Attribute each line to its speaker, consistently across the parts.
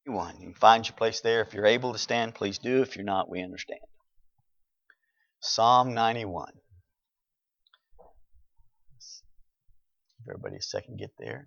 Speaker 1: 91. You can find your place there. If you're able to stand, please do. If you're not, we understand. Psalm 91. Give everybody a second to get there.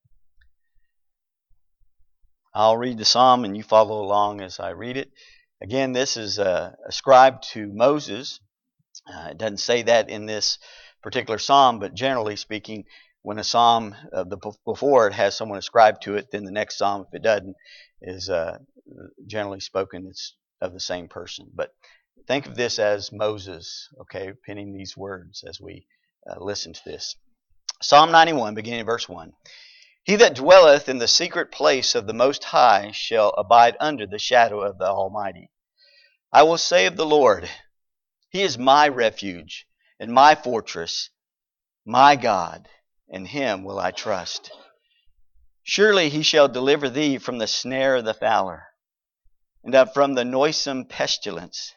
Speaker 1: I'll read the psalm and you follow along as I read it. Again, this is ascribed to Moses. It doesn't say that in this particular psalm, but generally speaking, when a psalm before it has someone ascribed to it, then the next psalm, if it doesn't, is generally spoken, it's of the same person. But think of this as Moses, okay, penning these words as we listen to this. Psalm 91, beginning of verse 1. He that dwelleth in the secret place of the Most High shall abide under the shadow of the Almighty. I will say of the Lord, He is my refuge and my fortress, my God, in Him will I trust. Surely He shall deliver thee from the snare of the fowler, and from the noisome pestilence.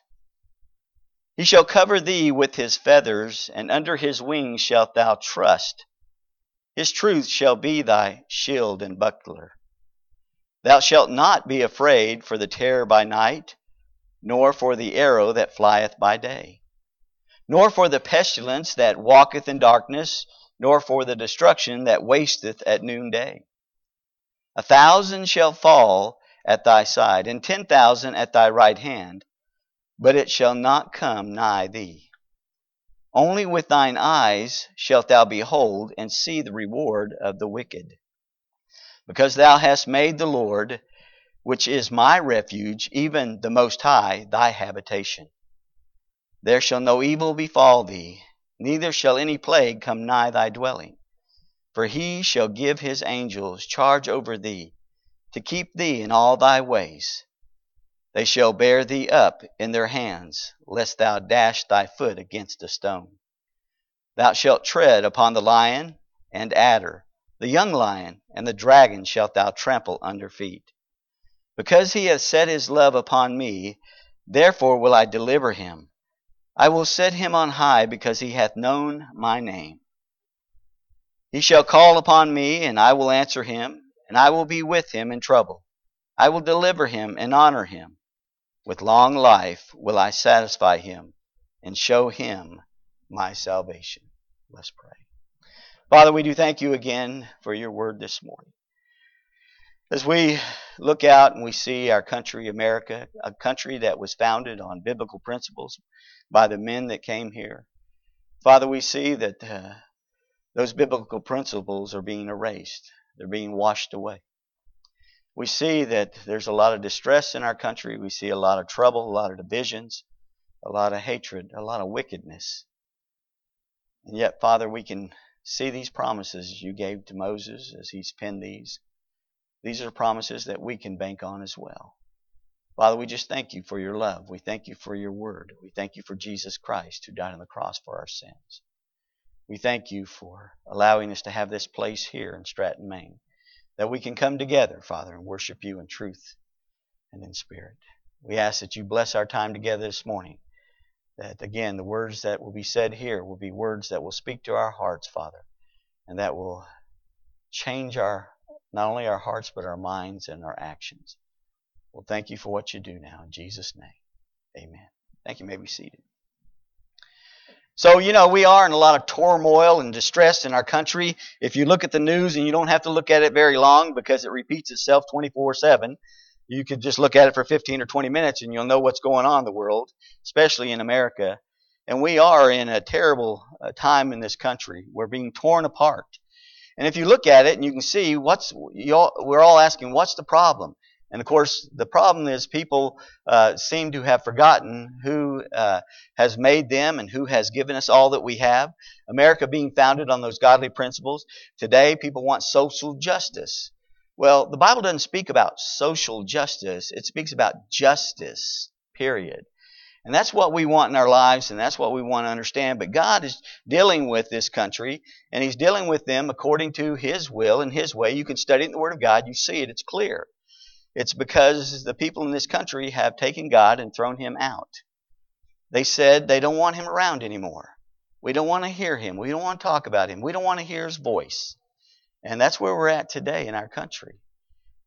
Speaker 1: He shall cover thee with His feathers, and under His wings shalt thou trust. His truth shall be thy shield and buckler. Thou shalt not be afraid for the terror by night, nor for the arrow that flieth by day, nor for the pestilence that walketh in darkness, nor for the destruction that wasteth at noonday. 1,000 shall fall at thy side, and 10,000 at thy right hand, but it shall not come nigh thee. Only with thine eyes shalt thou behold and see the reward of the wicked. Because thou hast made the Lord, which is my refuge, even the Most High, thy habitation. There shall no evil befall thee, neither shall any plague come nigh thy dwelling. For He shall give His angels charge over thee, to keep thee in all thy ways. They shall bear thee up in their hands, lest thou dash thy foot against a stone. Thou shalt tread upon the lion and adder, the young lion and the dragon shalt thou trample under feet. Because he hath set his love upon me, therefore will I deliver him. I will set him on high, because he hath known my name. He shall call upon me, and I will answer him, and I will be with him in trouble. I will deliver him and honor him. With long life will I satisfy him, and show him my salvation. Let's pray. Father, we do thank you again for your word this morning. As we look out and we see our country, America, a country that was founded on biblical principles by the men that came here, Father, we see that those biblical principles are being erased. They're being washed away. We see that there's a lot of distress in our country. We see a lot of trouble, a lot of divisions, a lot of hatred, a lot of wickedness. And yet, Father, we can see these promises you gave to Moses as he's penned these. These are promises that we can bank on as well. Father, we just thank you for your love. We thank you for your word. We thank you for Jesus Christ who died on the cross for our sins. We thank you for allowing us to have this place here in Stratton, Maine, that we can come together, Father, and worship you in truth and in spirit. We ask that you bless our time together this morning, that, again, the words that will be said here will be words that will speak to our hearts, Father, and that will change not only our hearts, but our minds and our actions. Well, thank you for what you do now. In Jesus' name, amen. Thank you. You may be seated. So, we are in a lot of turmoil and distress in our country. If you look at the news, and you don't have to look at it very long because it repeats itself 24/7, you could just look at it for 15 or 20 minutes and you'll know what's going on in the world, especially in America. And we are in a terrible time in this country. We're being torn apart. And if you look at it and you can see we're all asking, what's the problem? And of course, the problem is people seem to have forgotten who has made them and who has given us all that we have. America being founded on those godly principles. Today, people want social justice. Well, the Bible doesn't speak about social justice. It speaks about justice, period. And that's what we want in our lives, and that's what we want to understand. But God is dealing with this country, and He's dealing with them according to His will and His way. You can study it in the Word of God. You see it. It's clear. It's because the people in this country have taken God and thrown Him out. They said they don't want Him around anymore. We don't want to hear Him. We don't want to talk about Him. We don't want to hear His voice. And that's where we're at today in our country.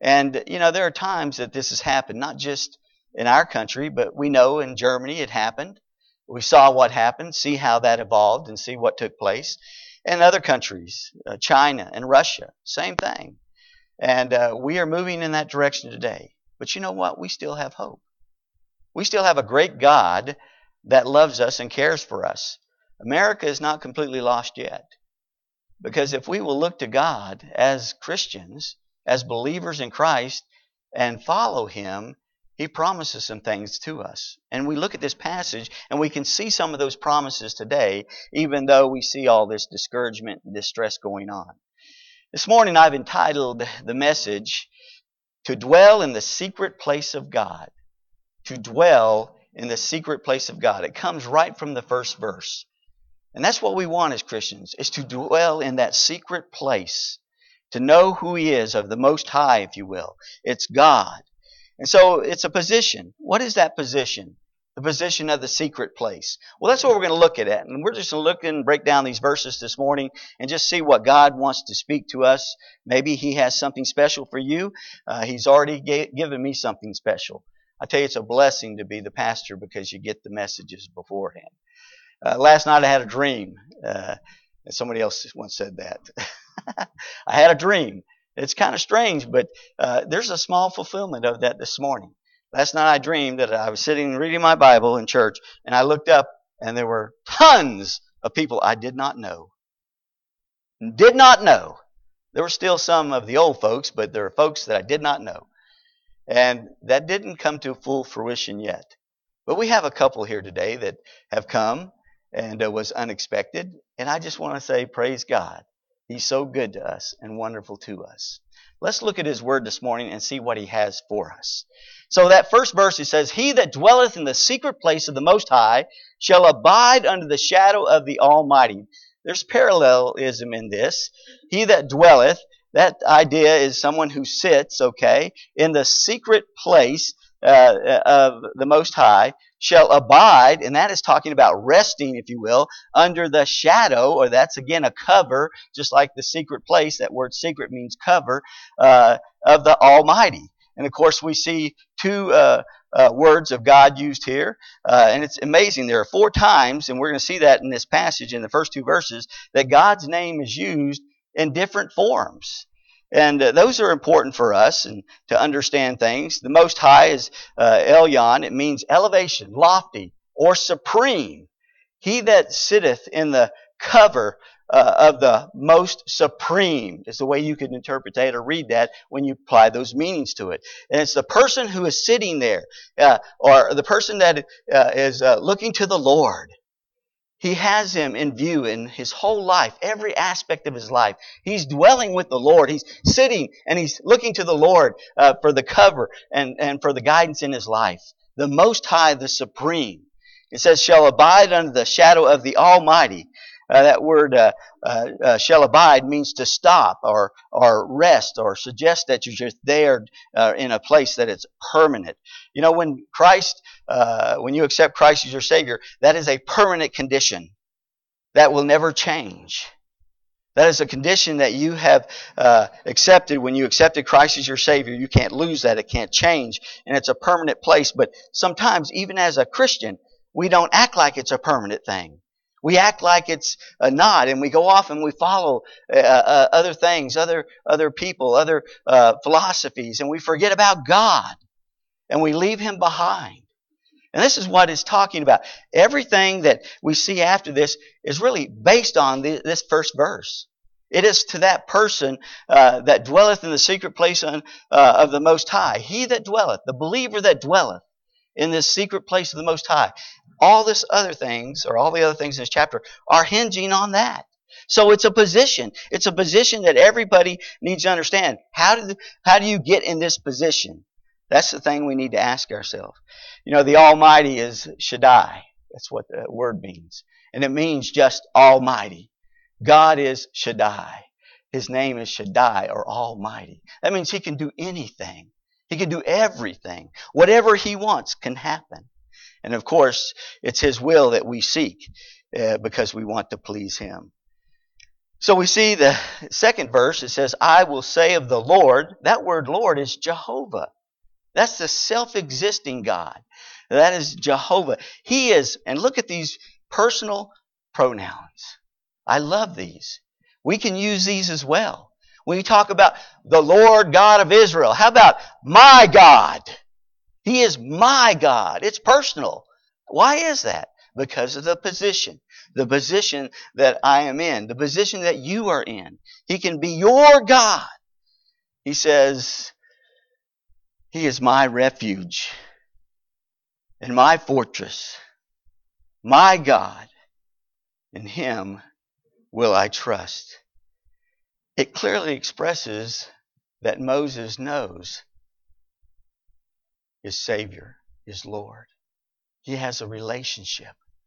Speaker 1: And, there are times that this has happened, not just in our country, but we know in Germany it happened. We saw what happened, see how that evolved, and see what took place. In other countries, China and Russia, same thing. And we are moving in that direction today. But you know what? We still have hope. We still have a great God that loves us and cares for us. America is not completely lost yet. Because if we will look to God as Christians, as believers in Christ, and follow Him, He promises some things to us. And we look at this passage and we can see some of those promises today, even though we see all this discouragement and distress going on. This morning I've entitled the message, To Dwell in the Secret Place of God. To dwell in the secret place of God. It comes right from the first verse. And that's what we want as Christians, is to dwell in that secret place. To know who He is, of the Most High, if you will. It's God. And so it's a position. What is that position? The position of the secret place. Well, that's what we're going to look at. And we're just going to look and break down these verses this morning and just see what God wants to speak to us. Maybe He has something special for you. He's already given me something special. I tell you, it's a blessing to be the pastor because you get the messages beforehand. Last night I had a dream. Somebody else once said that. I had a dream. It's kind of strange, but there's a small fulfillment of that this morning. Last night I dreamed that I was sitting reading my Bible in church, and I looked up, and there were tons of people I did not know. Did not know. There were still some of the old folks, but there are folks that I did not know. And that didn't come to full fruition yet. But we have a couple here today that have come, and was unexpected. And I just want to say, praise God. He's so good to us and wonderful to us. Let's look at His Word this morning and see what He has for us. So that first verse, it says, He that dwelleth in the secret place of the Most High shall abide under the shadow of the Almighty. There's parallelism in this. He that dwelleth, that idea is someone who sits, in the secret place of the Most High, shall abide, and that is talking about resting, if you will, under the shadow, or that's again a cover, just like the secret place. That word secret means cover, of the Almighty. And of course we see two words of God used here, and it's amazing. There are 4 times, and we're going to see that in this passage in the first 2 verses, that God's name is used in different forms. And those are important for us and to understand things. The Most High is Elyon. It means elevation, lofty, or supreme. He that sitteth in the cover of the most supreme is the way you can interpret that or read that when you apply those meanings to it. And it's the person who is sitting there, or the person that is looking to the Lord. He has Him in view in his whole life, every aspect of his life. He's dwelling with the Lord. He's sitting and he's looking to the Lord for the cover and for the guidance in his life. The Most High, the Supreme. It says, shall abide under the shadow of the Almighty. That word shall abide means to stop or rest or suggest that you're just there in a place that it's permanent. You know, when you accept Christ as your Savior, that is a permanent condition that will never change. That is a condition that you have accepted when you accepted Christ as your Savior. You can't lose that. It can't change. And it's a permanent place. But sometimes, even as a Christian, we don't act like it's a permanent thing. We act like it's not, and we go off and we follow other things, other people, other philosophies, and we forget about God, and we leave Him behind. And this is what it's talking about. Everything that we see after this is really based on this first verse. It is to that person that dwelleth in the secret place of the Most High. He that dwelleth, the believer that dwelleth in this secret place of the Most High. All the other things in this chapter are hinging on that. So it's a position. It's a position that everybody needs to understand. How do you get in this position? That's the thing we need to ask ourselves. You know, the Almighty is Shaddai. That's what the word means. And it means just Almighty. God is Shaddai. His name is Shaddai, or Almighty. That means He can do anything. He can do everything. Whatever He wants can happen. And of course, it's His will that we seek because we want to please Him. So we see the second verse, it says, I will say of the Lord. That word Lord is Jehovah. That's the self-existing God. That is Jehovah. He is, and look at these personal pronouns. I love these. We can use these as well. When you talk about the Lord God of Israel, how about my God? He is my God. It's personal. Why is that? Because of the position that I am in, the position that you are in. He can be your God. He says, He is my refuge and my fortress, my God. In Him will I trust. It clearly expresses that Moses knows his Savior, his Lord. He has a relationship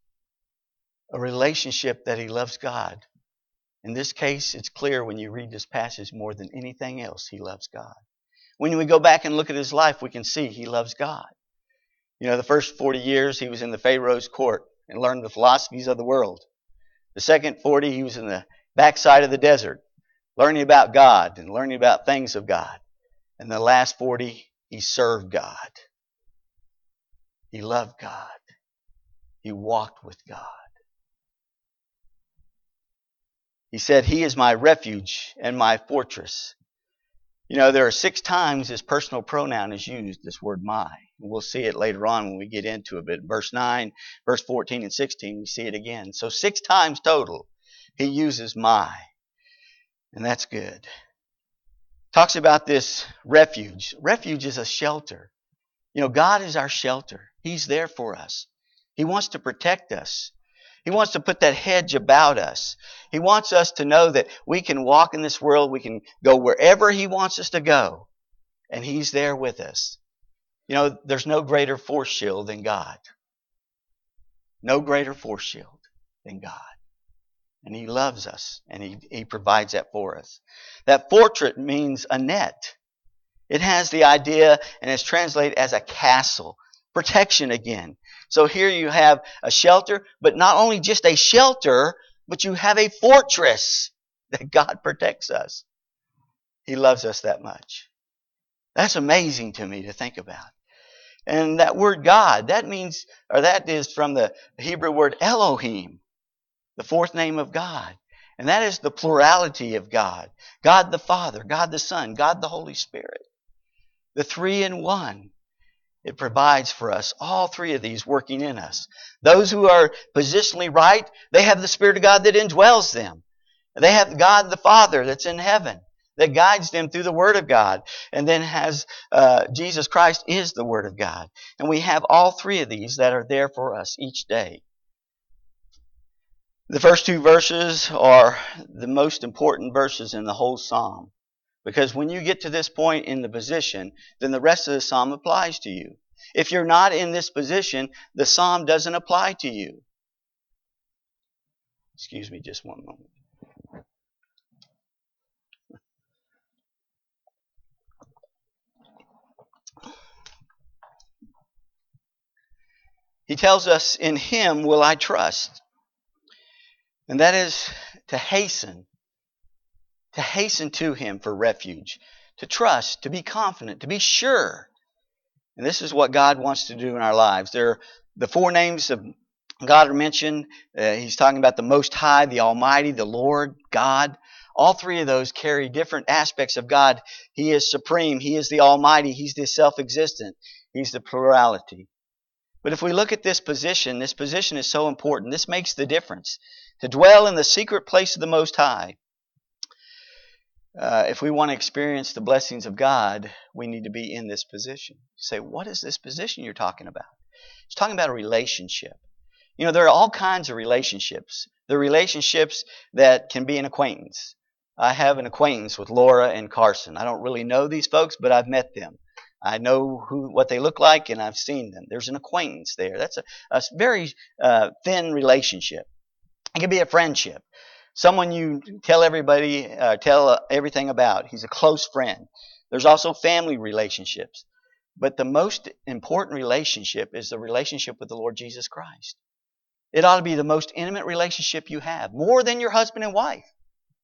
Speaker 1: that he loves God. In this case, it's clear when you read this passage more than anything else, he loves God. When we go back and look at his life, we can see he loves God. You know, the first 40 years he was in the Pharaoh's court and learned the philosophies of the world. The second 40, he was in the backside of the desert, learning about God and learning about things of God. And the last 40, he served God. He loved God. He walked with God. He said, He is my refuge and my fortress. You know, there are 6 times this personal pronoun is used, this word my. We'll see it later on when we get into it. But verse 9, verse 14 and 16, we see it again. So 6 times total, he uses my. And that's good. Talks about this refuge. Refuge is a shelter. You know, God is our shelter. He's there for us. He wants to protect us. He wants to put that hedge about us. He wants us to know that we can walk in this world. We can go wherever He wants us to go. And He's there with us. You know, there's no greater force shield than God. No greater force shield than God. And He loves us. And He provides that for us. That fortress means a net. It has the idea and is translated as a castle. Protection again. So here you have a shelter, but not only just a shelter, but you have a fortress that God protects us. He loves us that much. That's amazing to me to think about. And that word God, that is from the Hebrew word Elohim, the 4th name of God. And that is the plurality of God. God the Father, God the Son, God the Holy Spirit. The 3 in 1. It provides for us all 3 of these working in us. Those who are positionally right, they have the Spirit of God that indwells them. They have God the Father that's in heaven that guides them through the Word of God. And then has Jesus Christ is the Word of God. And we have all 3 of these that are there for us each day. The first 2 verses are the most important verses in the whole psalm. Because when you get to this point in the position, then the rest of the psalm applies to you. If you're not in this position, the psalm doesn't apply to you. Excuse me just one moment. He tells us, in Him will I trust. And that is to hasten to Him for refuge, to trust, to be confident, to be sure. And this is what God wants to do in our lives. The 4 names of God are mentioned. He's talking about the Most High, the Almighty, the Lord, God. All 3 of those carry different aspects of God. He is supreme. He is the Almighty. He's the self-existent. He's the plurality. But if we look at this position is so important. This makes the difference. To dwell in the secret place of the Most High. If we want to experience the blessings of God, we need to be in this position. You say, what is this position you're talking about? It's talking about a relationship. You know, there are all kinds of relationships. There are relationships that can be an acquaintance. I have an acquaintance with Laura and Carson. I don't really know these folks, but I've met them. I know what they look like, and I've seen them. There's an acquaintance there. That's a very thin relationship. It can be a friendship. Someone you tell everything about. He's a close friend. There's also family relationships. But the most important relationship is the relationship with the Lord Jesus Christ. It ought to be the most intimate relationship you have, more than your husband and wife.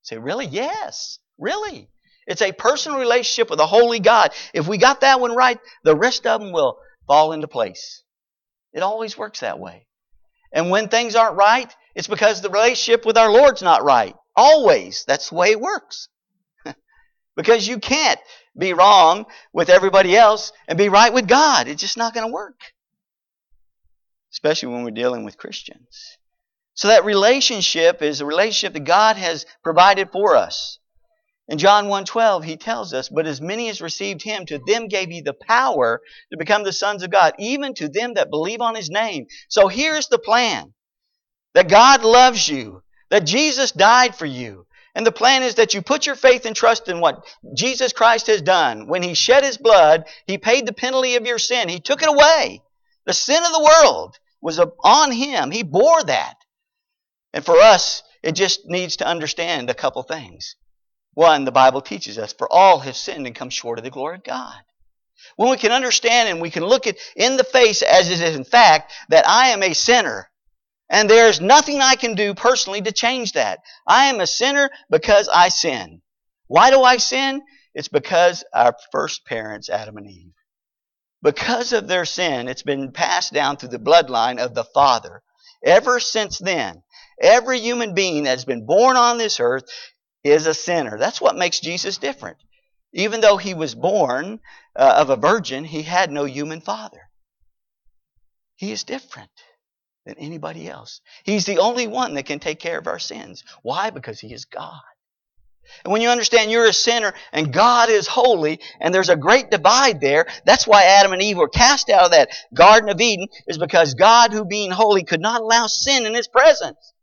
Speaker 1: Say, really? Yes. Really. It's a personal relationship with a holy God. If we got that one right, the rest of them will fall into place. It always works that way. And when things aren't right, it's because the relationship with our Lord's not right. Always. That's the way it works. Because you can't be wrong with everybody else and be right with God. It's just not going to work. Especially when we're dealing with Christians. So that relationship is a relationship that God has provided for us. In John 1:12, He tells us, "But as many as received Him, to them gave He the power to become the sons of God, even to them that believe on His name." So here's the plan. That God loves you. That Jesus died for you. And the plan is that you put your faith and trust in what Jesus Christ has done. When He shed His blood, He paid the penalty of your sin. He took it away. The sin of the world was on Him. He bore that. And for us, it just needs to understand a couple things. One, the Bible teaches us, for all have sinned and come short of the glory of God. When we can understand and we can look it in the face as it is in fact, that I am a sinner. And there's nothing I can do personally to change that. I am a sinner because I sin. Why do I sin? It's because our first parents, Adam and Eve. Because of their sin, it's been passed down through the bloodline of the Father. Ever since then, every human being that's been born on this earth is a sinner. That's what makes Jesus different. Even though He was born of a virgin, He had no human father. He is different than anybody else. He's the only one that can take care of our sins. Why? Because He is God. And when you understand you're a sinner and God is holy and there's a great divide there, that's why Adam and Eve were cast out of that Garden of Eden, is because God, who being holy, could not allow sin in His presence.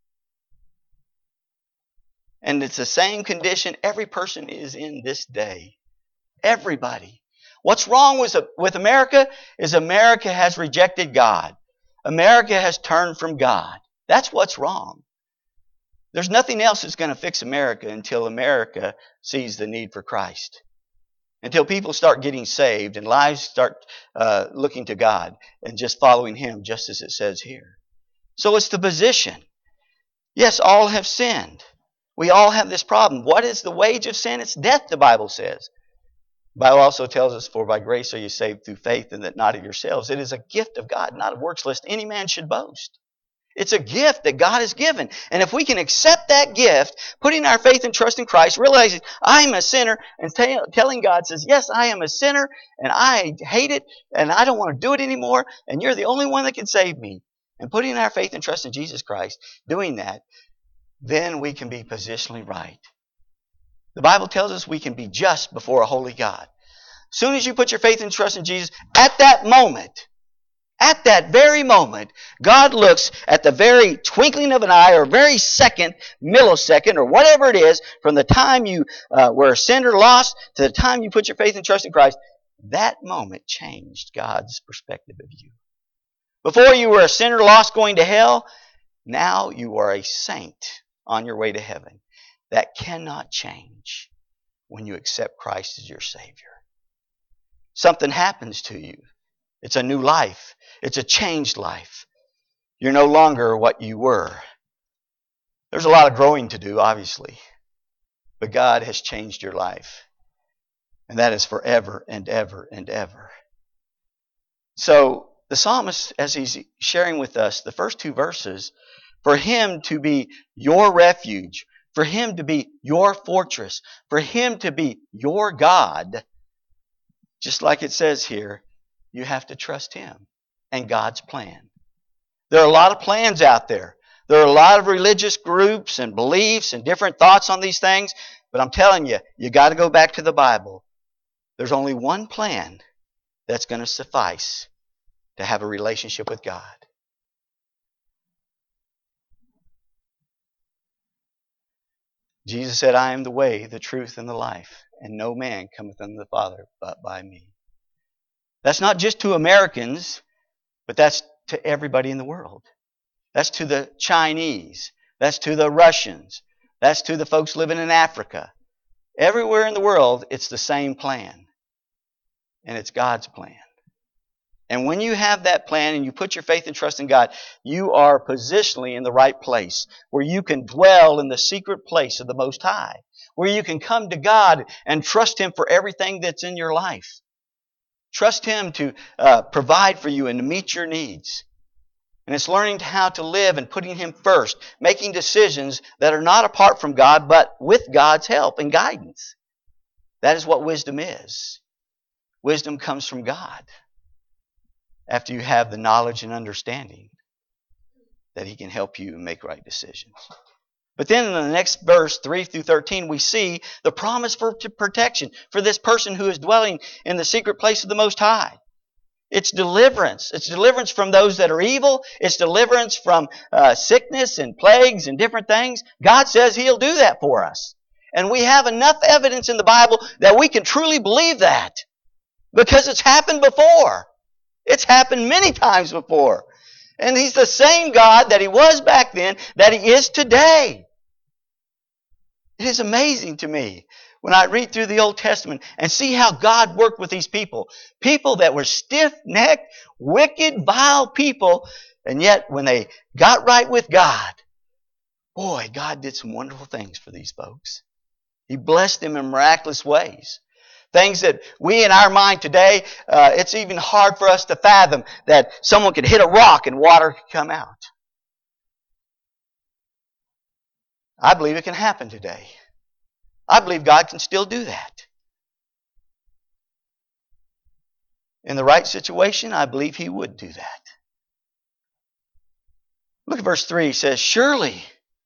Speaker 1: And it's the same condition every person is in this day. Everybody. What's wrong with America is America has rejected God. America has turned from God. That's what's wrong. There's nothing else that's going to fix America until America sees the need for Christ. Until people start getting saved and lives start looking to God and just following Him, just as it says here. So it's the position. Yes, all have sinned. We all have this problem. What is the wage of sin? It's death, the Bible says. The Bible also tells us, for by grace are you saved through faith, and that not of yourselves. It is a gift of God, not of works, lest any man should boast. It's a gift that God has given. And if we can accept that gift, putting our faith and trust in Christ, realizing I'm a sinner, and telling God, says, yes, I am a sinner, and I hate it, and I don't want to do it anymore, and you're the only one that can save me. And putting our faith and trust in Jesus Christ, doing that, then we can be positionally right. The Bible tells us we can be just before a holy God. As soon as you put your faith and trust in Jesus, at that very moment, God looks at the very twinkling of an eye, or very second, millisecond, or whatever it is, from the time you were a sinner lost to the time you put your faith and trust in Christ. That moment changed God's perspective of you. Before you were a sinner lost going to hell, now you are a saint on your way to heaven. That cannot change when you accept Christ as your Savior. Something happens to you. It's a new life. It's a changed life. You're no longer what you were. There's a lot of growing to do, obviously. But God has changed your life. And that is forever and ever and ever. So the psalmist, as he's sharing with us the first two verses, for Him to be your refuge, for Him to be your fortress, for Him to be your God, just like it says here, you have to trust Him and God's plan. There are a lot of plans out there. There are a lot of religious groups and beliefs and different thoughts on these things. But I'm telling you, you got to go back to the Bible. There's only one plan that's going to suffice to have a relationship with God. Jesus said, I am the way, the truth, and the life, and no man cometh unto the Father but by me. That's not just to Americans, but that's to everybody in the world. That's to the Chinese. That's to the Russians. That's to the folks living in Africa. Everywhere in the world, it's the same plan. And it's God's plan. And when you have that plan and you put your faith and trust in God, you are positionally in the right place where you can dwell in the secret place of the Most High, where you can come to God and trust Him for everything that's in your life. Trust Him to provide for you and to meet your needs. And it's learning how to live and putting Him first, making decisions that are not apart from God, but with God's help and guidance. That is what wisdom is. Wisdom comes from God after you have the knowledge and understanding that He can help you make right decisions. But then in the next verse, 3 through 13, we see the promise for protection for this person who is dwelling in the secret place of the Most High. It's deliverance. It's deliverance from those that are evil. It's deliverance from sickness and plagues and different things. God says He'll do that for us. And we have enough evidence in the Bible that we can truly believe that. Because it's happened before. It's happened many times before. And He's the same God that He was back then, that He is today. It is amazing to me when I read through the Old Testament and see how God worked with these people. People that were stiff-necked, wicked, vile people. And yet when they got right with God, boy, God did some wonderful things for these folks. He blessed them in miraculous ways. Things that we in our mind today, it's even hard for us to fathom that someone could hit a rock and water could come out. I believe it can happen today. I believe God can still do that. In the right situation, I believe He would do that. Look at verse 3. He says, "Surely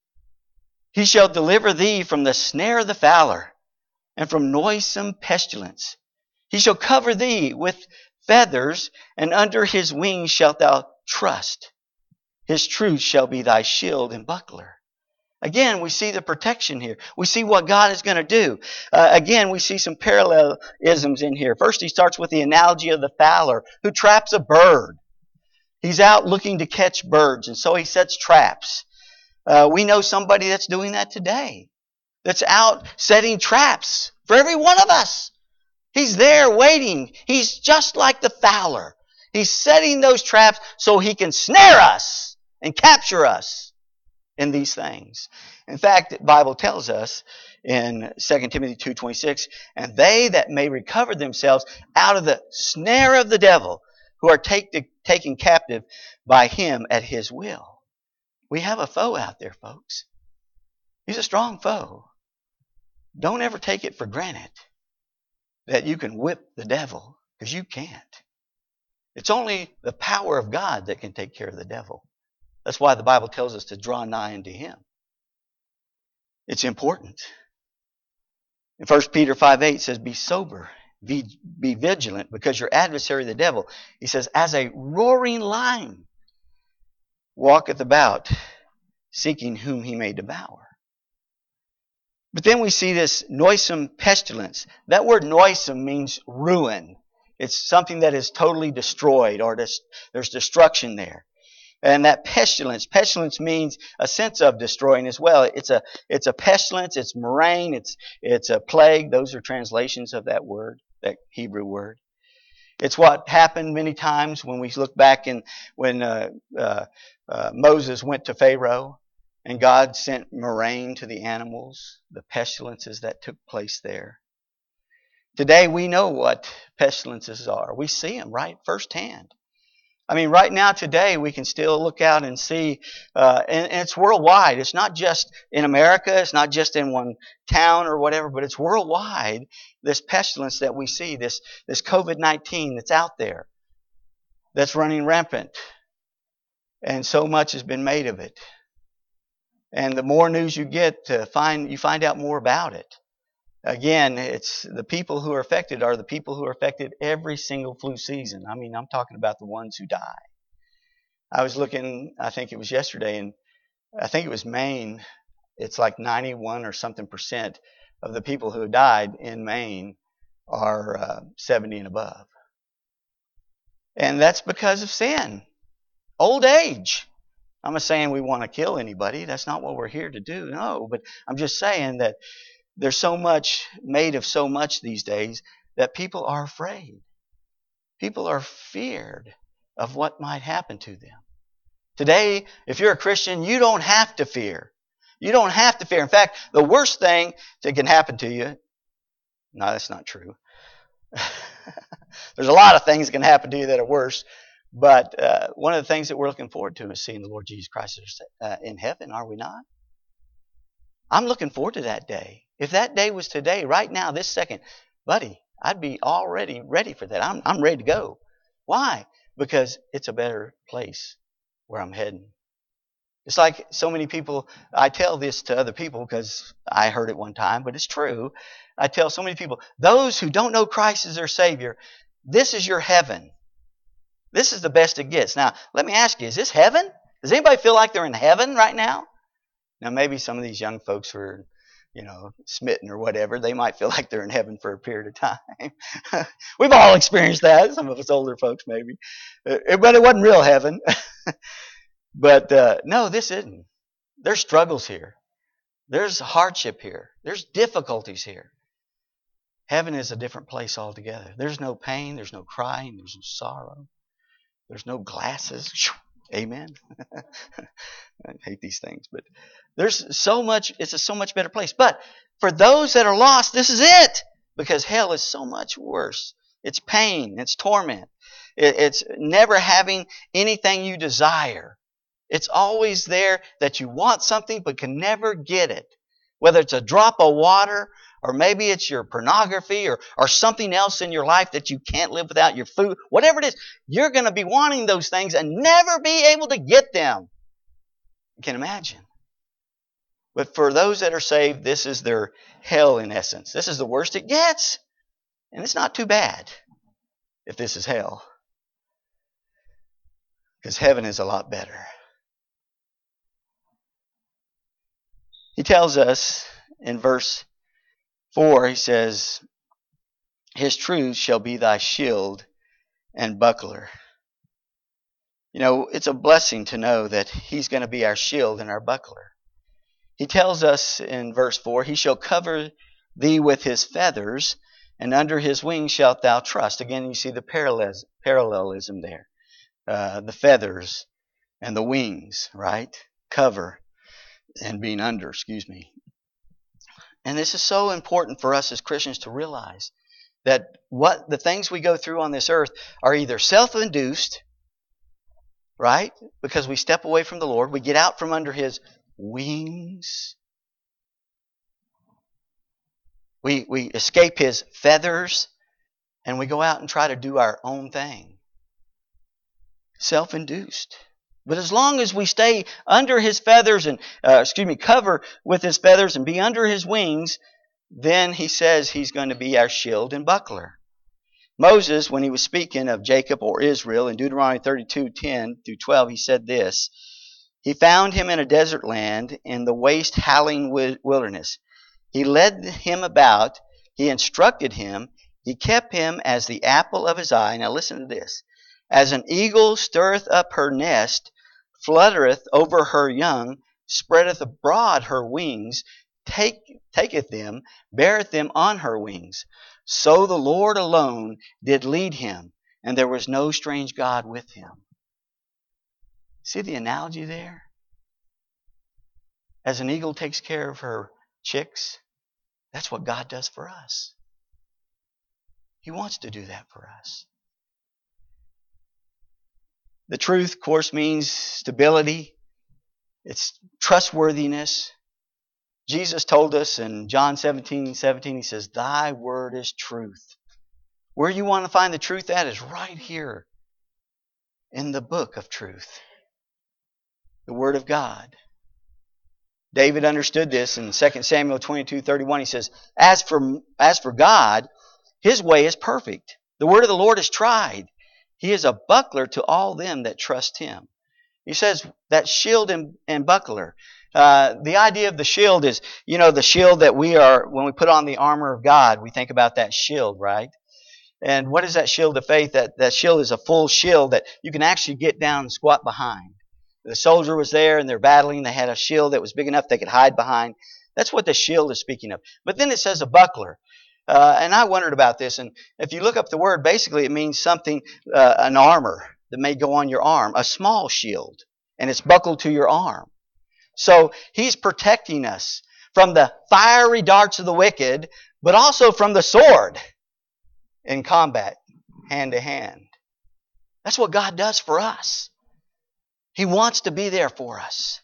Speaker 1: He shall deliver thee from the snare of the fowler, and from noisome pestilence. He shall cover thee with feathers, and under His wings shalt thou trust. His truth shall be thy shield and buckler." Again, we see the protection here. We see what God is going to do. Again, we see some parallelisms in here. First, he starts with the analogy of the fowler who traps a bird. He's out looking to catch birds, and so he sets traps. We know somebody that's doing that today. That's out setting traps for every one of us. He's there waiting. He's just like the fowler. He's setting those traps so he can snare us and capture us in these things. In fact, the Bible tells us in 2 Timothy 2:26, "And they that may recover themselves out of the snare of the devil, who are taken captive by him at his will." We have a foe out there, folks. He's a strong foe. Don't ever take it for granted that you can whip the devil, because you can't. It's only the power of God that can take care of the devil. That's why the Bible tells us to draw nigh unto Him. It's important. In 1 Peter 5:8 says, "Be sober, be vigilant, because your adversary the devil," he says, "as a roaring lion walketh about, seeking whom he may devour." But then we see this noisome pestilence. That word noisome means ruin. It's something that is totally destroyed, or there's destruction there. And that pestilence means a sense of destroying as well. It's a pestilence, it's murrain, it's a plague. Those are translations of that word, that Hebrew word. It's what happened many times when we look back when Moses went to Pharaoh and God sent murrain to the animals, the pestilences that took place there. Today we know what pestilences are. We see them right firsthand. I mean, right now, today, we can still look out and see, and it's worldwide. It's not just in America. It's not just in one town or whatever, but it's worldwide, this pestilence that we see, this COVID-19 that's out there, that's running rampant. And so much has been made of it. And the more news you get, you find out more about it. Again, it's the people who are affected are the people who are affected every single flu season. I mean, I'm talking about the ones who die. I was looking, I think it was yesterday, and I think it was Maine. It's like 91 or something % of the people who died in Maine are 70 and above. And that's because of sin. Old age. I'm not saying we want to kill anybody. That's not what we're here to do. No, but I'm just saying that there's so much made of so much these days that people are afraid. People are feared of what might happen to them. Today, if you're a Christian, you don't have to fear. You don't have to fear. In fact, the worst thing that can happen to you, no, that's not true. There's a lot of things that can happen to you that are worse. But one of the things that we're looking forward to is seeing the Lord Jesus Christ in heaven, are we not? I'm looking forward to that day. If that day was today, right now, this second, buddy, I'd be already ready for that. I'm ready to go. Why? Because it's a better place where I'm heading. It's like so many people, I tell this to other people because I heard it one time, but it's true. I tell so many people, those who don't know Christ as their Savior, this is your heaven. This is the best it gets. Now, let me ask you, is this heaven? Does anybody feel like they're in heaven right now? Now, maybe some of these young folks who are, smitten or whatever, they might feel like they're in heaven for a period of time. We've all experienced that. Some of us older folks, maybe. But it wasn't real heaven. But no, this isn't. There's struggles here. There's hardship here. There's difficulties here. Heaven is a different place altogether. There's no pain. There's no crying. There's no sorrow. There's no glasses. Amen. I hate these things, but there's so much. It's a so much better place. But for those that are lost, this is it, because hell is so much worse. It's pain. It's torment. It's never having anything you desire. It's always there that you want something but can never get it. Whether it's a drop of water, or maybe it's your pornography, or something else in your life that you can't live without, your food, whatever it is, you're going to be wanting those things and never be able to get them. You can imagine. But for those that are saved, this is their hell in essence. This is the worst it gets. And it's not too bad if this is hell. Because heaven is a lot better. He tells us in verse 4, he says, His truth shall be thy shield and buckler. It's a blessing to know that He's going to be our shield and our buckler. He tells us in verse 4, He shall cover thee with His feathers, and under His wings shalt thou trust. Again, you see the parallelism there. The feathers and the wings, right? Cover. And being under, And this is so important for us as Christians to realize that what the things we go through on this earth are either self-induced, right? Because we step away from the Lord, we get out from under His wings. We escape His feathers, and we go out and try to do our own thing. Self-induced. But as long as we stay under His feathers and, cover with His feathers and be under His wings, then He says He's going to be our shield and buckler. Moses, when he was speaking of Jacob or Israel in Deuteronomy 32:10-12, he said this, He found him in a desert land in the waste howling wilderness. He led him about, He instructed him, He kept him as the apple of His eye. Now listen to this. As an eagle stirreth up her nest, fluttereth over her young, spreadeth abroad her wings, taketh them, beareth them on her wings. So the Lord alone did lead him, and there was no strange God with him. See the analogy there? As an eagle takes care of her chicks, that's what God does for us. He wants to do that for us. The truth, of course, means stability. It's trustworthiness. Jesus told us in John 17:17, He says, Thy word is truth. Where you want to find the truth at is right here in the book of truth. The Word of God. David understood this in 2 Samuel 22:31. He says, As for God, His way is perfect. The word of the Lord is tried. He is a buckler to all them that trust Him. He says that shield and buckler. The idea of the shield is, the shield that we are, when we put on the armor of God, we think about that shield, right? And what is that shield of faith? That shield is a full shield that you can actually get down and squat behind. The soldier was there and they're battling. They had a shield that was big enough they could hide behind. That's what the shield is speaking of. But then it says a buckler. And I wondered about this. And if you look up the word, basically it means something, an armor that may go on your arm, a small shield, and it's buckled to your arm. So He's protecting us from the fiery darts of the wicked, but also from the sword in combat, hand to hand. That's what God does for us. He wants to be there for us.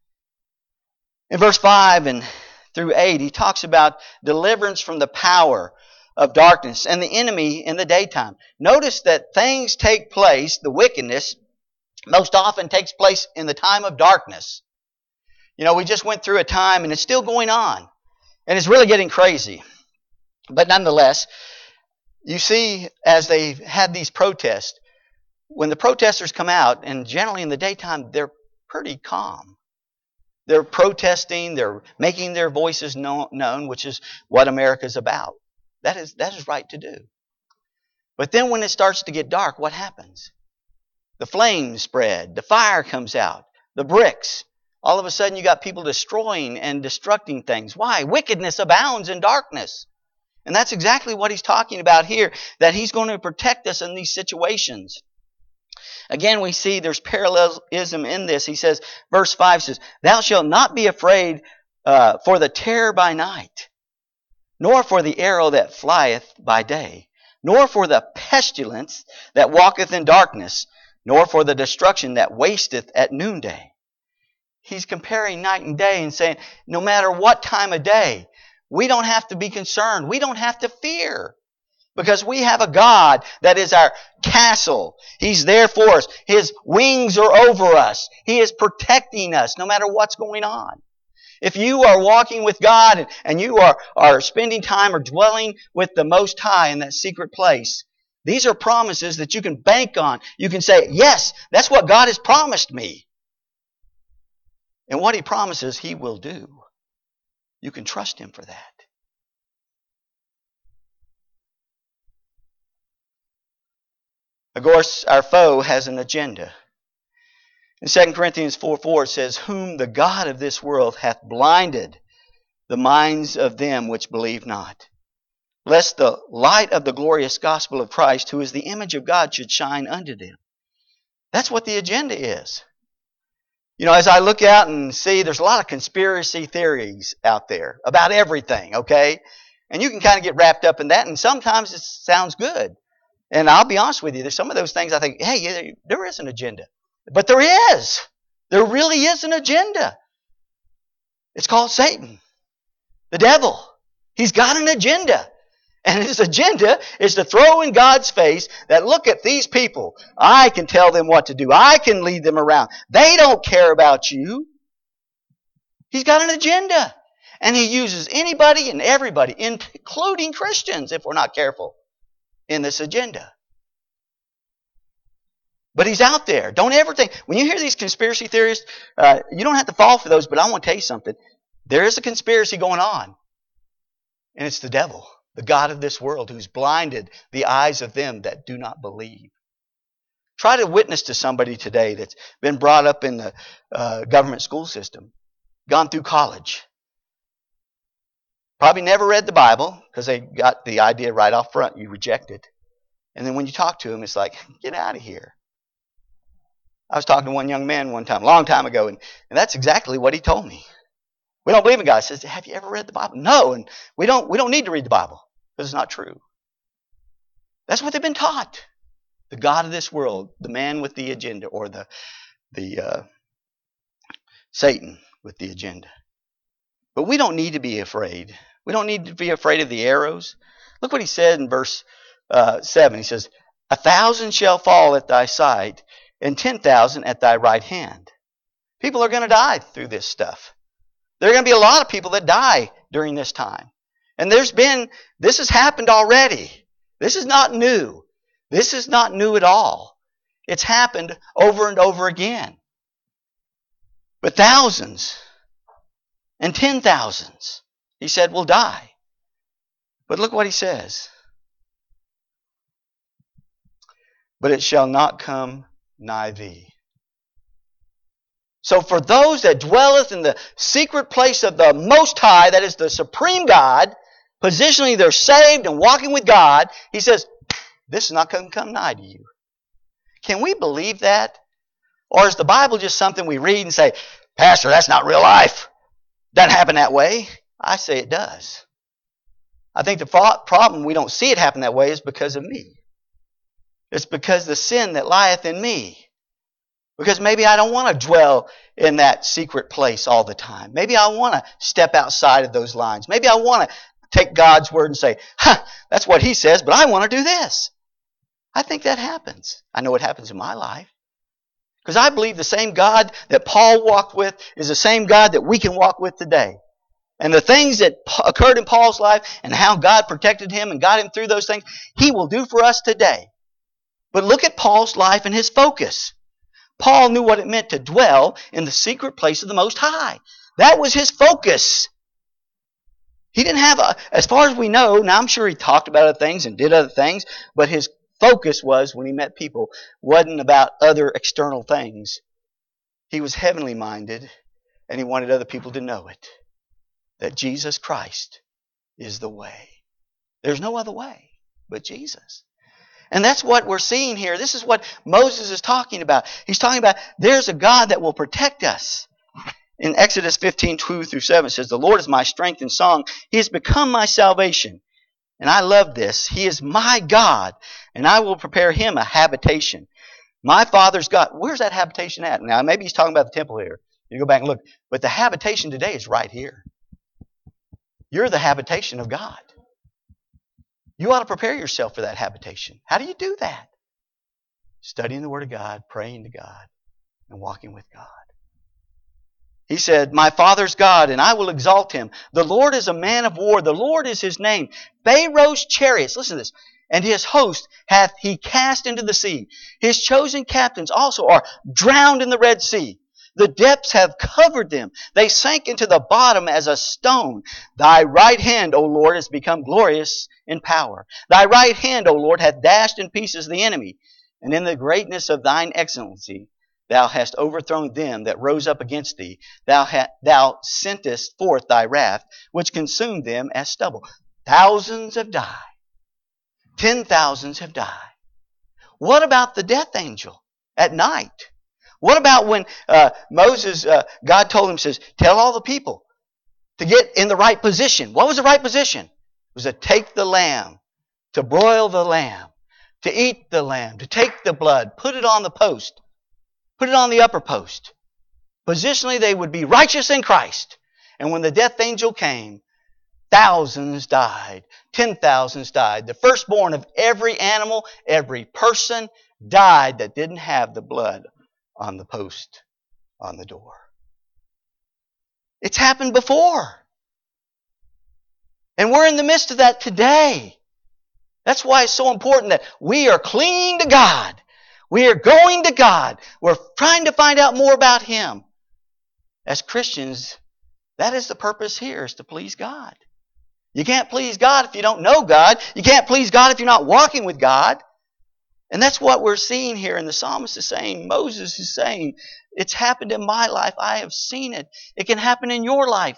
Speaker 1: In verse 5 and through 8, he talks about deliverance from the power of darkness and the enemy in the daytime. Notice that things take place, the wickedness most often takes place in the time of darkness. You know, we just went through a time and it's still going on. And it's really getting crazy. But nonetheless, you see, as they had these protests, when the protesters come out, and generally in the daytime, they're pretty calm. They're protesting, they're making their voices known, which is what America's about. That is right to do. But then when it starts to get dark, what happens? The flames spread, the fire comes out, the bricks. All of a sudden you got people destroying and destructing things. Why? Wickedness abounds in darkness. And that's exactly what he's talking about here, that he's going to protect us in these situations. Again, we see there's parallelism in this. He says, verse 5 says, "Thou shalt not be afraid for the terror by night, nor for the arrow that flieth by day, nor for the pestilence that walketh in darkness, nor for the destruction that wasteth at noonday." He's comparing night and day and saying, no matter what time of day, we don't have to be concerned. We don't have to fear. Because we have a God that is our castle. He's there for us. His wings are over us. He is protecting us no matter what's going on. If you are walking with God and you are spending time or dwelling with the Most High in that secret place, these are promises that you can bank on. You can say, yes, that's what God has promised me. And what He promises, He will do. You can trust Him for that. Of course, our foe has an agenda. In 2 Corinthians 4:4 it says, "Whom the God of this world hath blinded the minds of them which believe not, lest the light of the glorious gospel of Christ, who is the image of God, should shine unto them." That's what the agenda is. You know, as I look out and see, there's a lot of conspiracy theories out there about everything, okay? And you can kind of get wrapped up in that, and sometimes it sounds good. And I'll be honest with you, there's some of those things I think, hey, there is an agenda. But there is. There really is an agenda. It's called Satan, the devil. He's got an agenda. And his agenda is to throw in God's face that, look at these people. I can tell them what to do. I can lead them around. They don't care about you. He's got an agenda. And he uses anybody and everybody, including Christians, if we're not careful, in this agenda. But he's out there. Don't ever think, when you hear these conspiracy theories, you don't have to fall for those, but I want to tell you something. There is a conspiracy going on. And it's the devil, the God of this world, who's blinded the eyes of them that do not believe. Try to witness to somebody today that's been brought up in the government school system, gone through college. Probably never read the Bible because they got the idea right off front. You reject it. And then when you talk to them, it's like, get out of here. I was talking to one young man one time, a long time ago, and that's exactly what he told me. We don't believe in God. He says, have you ever read the Bible? No, and we don't need to read the Bible because it's not true. That's what they've been taught. The God of this world, the man with the agenda, or the Satan with the agenda. But we don't need to be afraid. We don't need to be afraid of the arrows. Look what he said in verse 7. He says, 1,000 shall fall at thy side, and 10,000 at thy right hand. People are going to die through this stuff. There are going to be a lot of people that die during this time. And this has happened already. This is not new. This is not new at all. It's happened over and over again. But thousands and 10,000s, he said, will die. But look what he says. But it shall not come nigh thee. So for those that dwelleth in the secret place of the Most High, that is the supreme God, Positionally, they're saved and walking with God. He says, this is not going to come nigh to you. Can we believe that? Or is the Bible just something we read and say, Pastor, that's not real life. Doesn't happen that way. I say it does. I think the problem we don't see it happen that way is because of me. It's because the sin that lieth in me. Because maybe I don't want to dwell in that secret place all the time. Maybe I want to step outside of those lines. Maybe I want to take God's word and say, that's what He says, but I want to do this. I think that happens. I know it happens in my life. Because I believe the same God that Paul walked with is the same God that we can walk with today. And the things that occurred in Paul's life and how God protected him and got him through those things, He will do for us today. But look at Paul's life and his focus. Paul knew what it meant to dwell in the secret place of the Most High. That was his focus. He didn't have, as far as we know, now I'm sure he talked about other things and did other things, but his focus was, when he met people, wasn't about other external things. He was heavenly minded, and he wanted other people to know it. That Jesus Christ is the way. There's no other way but Jesus. And that's what we're seeing here. This is what Moses is talking about. He's talking about there's a God that will protect us. In Exodus 15:2-7 it says, the Lord is my strength and song. He has become my salvation. And I love this. He is my God, and I will prepare Him a habitation. My Father's God. Where's that habitation at? Now, maybe he's talking about the temple here. You go back and look. But the habitation today is right here. You're the habitation of God. You ought to prepare yourself for that habitation. How do you do that? Studying the Word of God, praying to God, and walking with God. He said, my Father's God, and I will exalt Him. The Lord is a man of war. The Lord is His name. Pharaoh's chariots, listen to this, and his host hath He cast into the sea. His chosen captains also are drowned in the Red Sea. The depths have covered them. They sank into the bottom as a stone. Thy right hand, O Lord, has become glorious in power. Thy right hand, O Lord, hath dashed in pieces the enemy. And in the greatness of Thine excellency, Thou hast overthrown them that rose up against Thee. Thou sentest forth Thy wrath, which consumed them as stubble. Thousands have died. 10,000s have died. What about the death angel at night? What about when Moses, God told him, says, tell all the people to get in the right position. What was the right position? It was to take the lamb, to broil the lamb, to eat the lamb, to take the blood, put it on the post, put it on the upper post. Positionally, they would be righteous in Christ. And when the death angel came, thousands died, 10,000s died. The firstborn of every animal, every person died that didn't have the blood on the post, on the door. It's happened before. And we're in the midst of that today. That's why it's so important that we are clinging to God. We are going to God. We're trying to find out more about Him. As Christians, that is the purpose here, is to please God. You can't please God if you don't know God. You can't please God if you're not walking with God. And that's what we're seeing here. And the psalmist is saying, Moses is saying, it's happened in my life. I have seen it. It can happen in your life.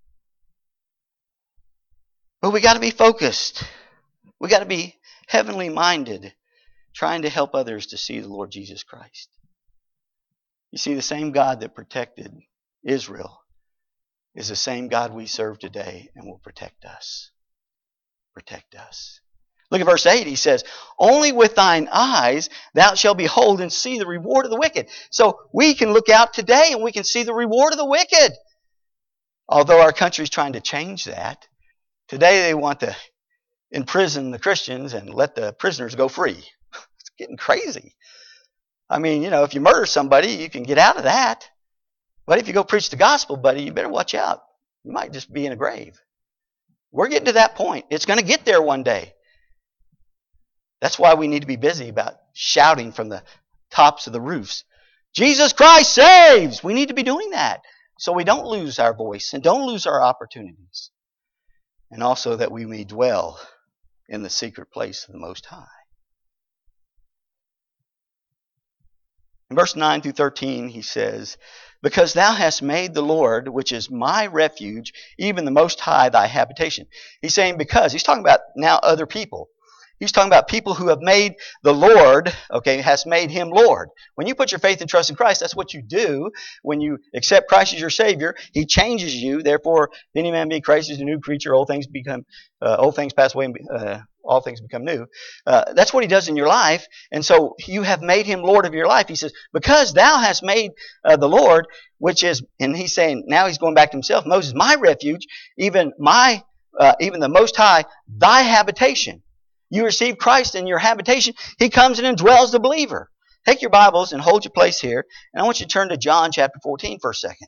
Speaker 1: But we got to be focused. We got to be heavenly minded, trying to help others to see the Lord Jesus Christ. You see, the same God that protected Israel is the same God we serve today and will protect us. Protect us. Look at verse 8. He says, only with thine eyes thou shalt behold and see the reward of the wicked. So we can look out today and we can see the reward of the wicked. Although our country's trying to change that. Today they want to imprison the Christians and let the prisoners go free. It's getting crazy. I mean, if you murder somebody, you can get out of that. But if you go preach the gospel, buddy, you better watch out. You might just be in a grave. We're getting to that point. It's going to get there one day. That's why we need to be busy about shouting from the tops of the roofs, Jesus Christ saves! We need to be doing that so we don't lose our voice and don't lose our opportunities. And also that we may dwell in the secret place of the Most High. In verse 9 through 13, he says, because thou hast made the Lord, which is my refuge, even the Most High, thy habitation. He's saying because. He's talking about now other people. He's talking about people who have made the Lord, okay, has made him Lord. When you put your faith and trust in Christ, that's what you do. When you accept Christ as your Savior, he changes you. Therefore, if any man be Christ is a new creature. Old things pass away, and all things become new. That's what he does in your life. And so you have made him Lord of your life. He says, because thou hast made the Lord, which is, and he's saying, now he's going back to himself, Moses, my refuge, even the Most High, thy habitation. You receive Christ in your habitation. He comes in and dwells the believer. Take your Bibles and hold your place here. And I want you to turn to John chapter 14 for a second.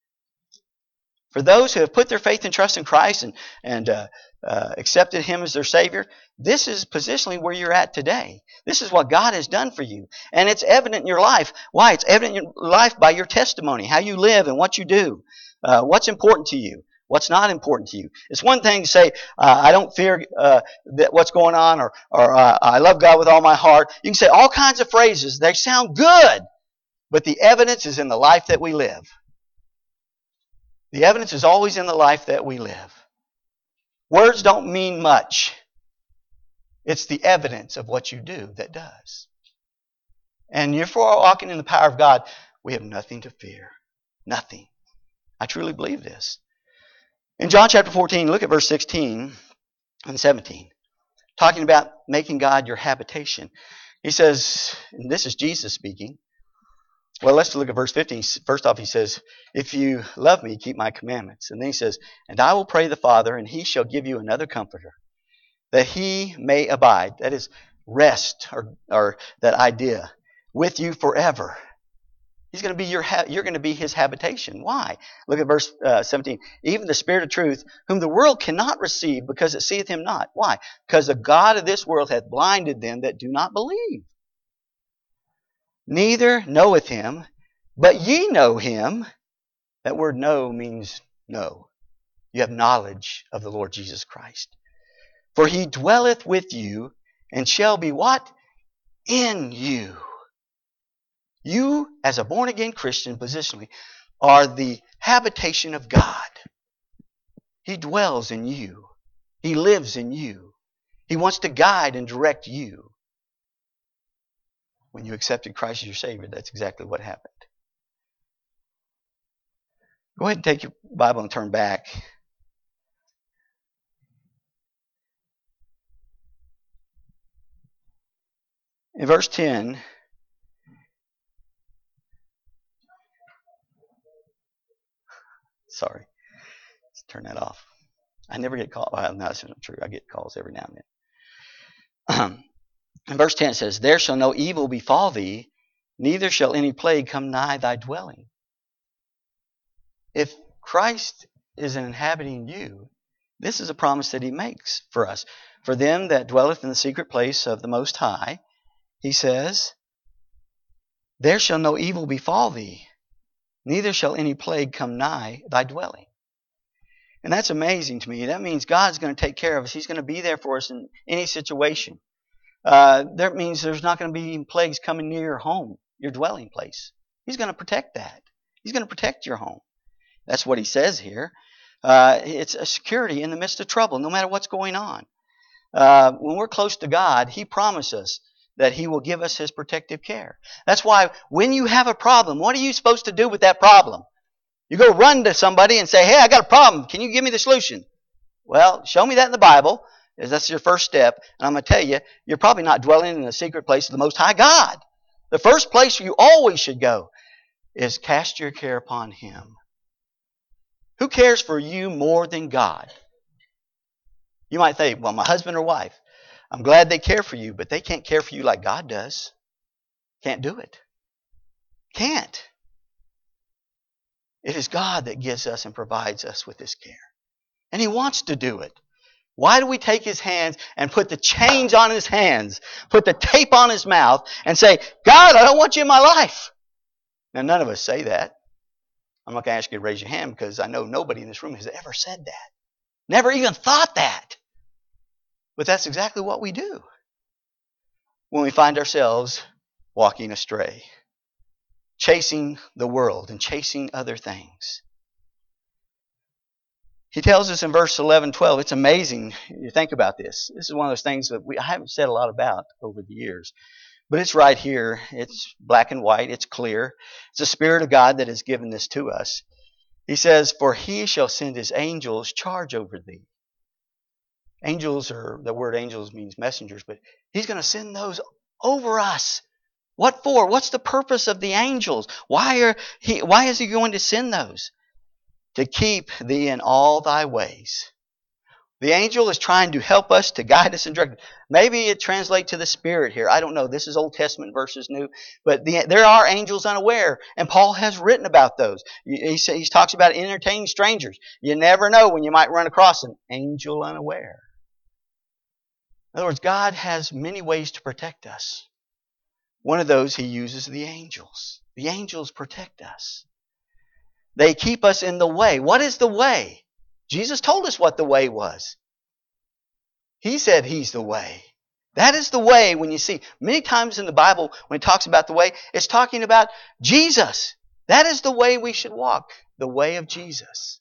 Speaker 1: For those who have put their faith and trust in Christ and accepted him as their Savior, this is positionally where you're at today. This is what God has done for you. And it's evident in your life. Why? It's evident in your life by your testimony, how you live and what you do, what's important to you. What's not important to you? It's one thing to say, I don't fear that what's going on, or I love God with all my heart. You can say all kinds of phrases. They sound good, but the evidence is in the life that we live. The evidence is always in the life that we live. Words don't mean much. It's the evidence of what you do that does. And if we're walking in the power of God, we have nothing to fear. Nothing. I truly believe this. In John chapter 14, look at verse 16 and 17. Talking about making God your habitation. He says, and this is Jesus speaking. Well, let's look at verse 15. First off, he says, if you love me, keep my commandments. And then he says, and I will pray the Father, and he shall give you another comforter, that he may abide. That is rest, or that idea, with you forever. He's going to be you're going to be his habitation. Why? Look at verse 17. Even the Spirit of truth, whom the world cannot receive, because it seeth him not. Why? Because the God of this world hath blinded them that do not believe. Neither knoweth him, but ye know him. That word know means know. You have knowledge of the Lord Jesus Christ. For he dwelleth with you, and shall be what? In you. You, as a born-again Christian, positionally, are the habitation of God. He dwells in you. He lives in you. He wants to guide and direct you. When you accepted Christ as your Savior, that's exactly what happened. Go ahead and take your Bible and turn back. In verse 10, sorry, let's turn that off. I never get calls. Well, no, that's not true. I get calls every now and then. In verse 10 it says, there shall no evil befall thee, neither shall any plague come nigh thy dwelling. If Christ is inhabiting you, this is a promise that he makes for us. For them that dwelleth in the secret place of the Most High, he says, there shall no evil befall thee, neither shall any plague come nigh thy dwelling. And that's amazing to me. That means God's going to take care of us. He's going to be there for us in any situation. That means there's not going to be plagues coming near your home, your dwelling place. He's going to protect that. He's going to protect your home. That's what he says here. It's a security in the midst of trouble, no matter what's going on. When we're close to God, he promises us that he will give us his protective care. That's why when you have a problem, what are you supposed to do with that problem? You go run to somebody and say, hey, I got a problem. Can you give me the solution? Well, show me that in the Bible. That's your first step. And I'm going to tell you, you're probably not dwelling in the secret place of the Most High God. The first place you always should go is cast your care upon him. Who cares for you more than God? You might think, well, my husband or wife. I'm glad they care for you, but they can't care for you like God does. Can't do it. Can't. It is God that gives us and provides us with this care. And he wants to do it. Why do we take his hands and put the chains on his hands, put the tape on his mouth, and say, God, I don't want you in my life? Now, none of us say that. I'm not going to ask you to raise your hand because I know nobody in this room has ever said that. Never even thought that. But that's exactly what we do when we find ourselves walking astray. chasing the world and chasing other things. He tells us in verse 11, 12, it's amazing. You think about this. This is one of those things that I haven't said a lot about over the years. But it's right here. It's black and white. It's clear. It's the Spirit of God that has given this to us. He says, for he shall send his angels charge over thee. Angels, or the word angels means messengers, but he's going to send those over us. What for? What's the purpose of the angels? Why is he going to send those? To keep thee in all thy ways. The angel is trying to help us, to guide us and direct us. Maybe it translates to the Spirit here. I don't know. This is Old Testament versus New. But there are angels unaware, and Paul has written about those. He talks about entertaining strangers. You never know when you might run across an angel unaware. In other words, God has many ways to protect us. One of those he uses the angels. The angels protect us. They keep us in the way. What is the way? Jesus told us what the way was. He said he's the way. That is the way. When you see many times in the Bible when it talks about the way, it's talking about Jesus. That is the way we should walk. The way of Jesus.